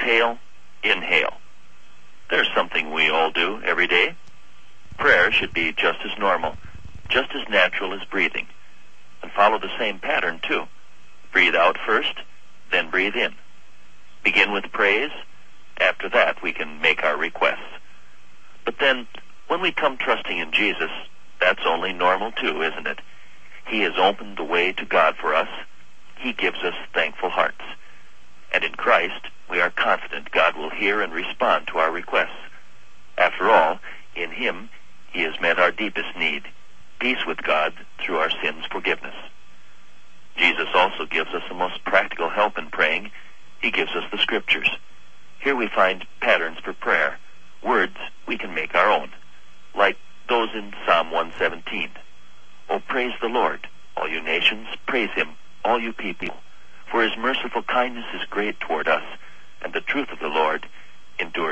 Exhale, inhale. There's something we all do every day. Prayer should be just as normal, just as natural as breathing, and follow the same pattern too. Breathe out first, then breathe in. Begin with praise. After that, we can make our requests. But then, when we come trusting in Jesus, that's only normal too, isn't it? He has opened the way to God for us. He gives us thankful hearts. And in Christ, we are confident God will hear and respond to our requests. After all, in Him, He has met our deepest need, peace with God through our sins' forgiveness. Jesus also gives us the most practical help in praying. He gives us the Scriptures. Here we find patterns for prayer, words we can make our own, like those in Psalm 117. Oh, praise the Lord, all you nations, praise Him, all you people, for His merciful kindness is great toward us, and the truth of the Lord endures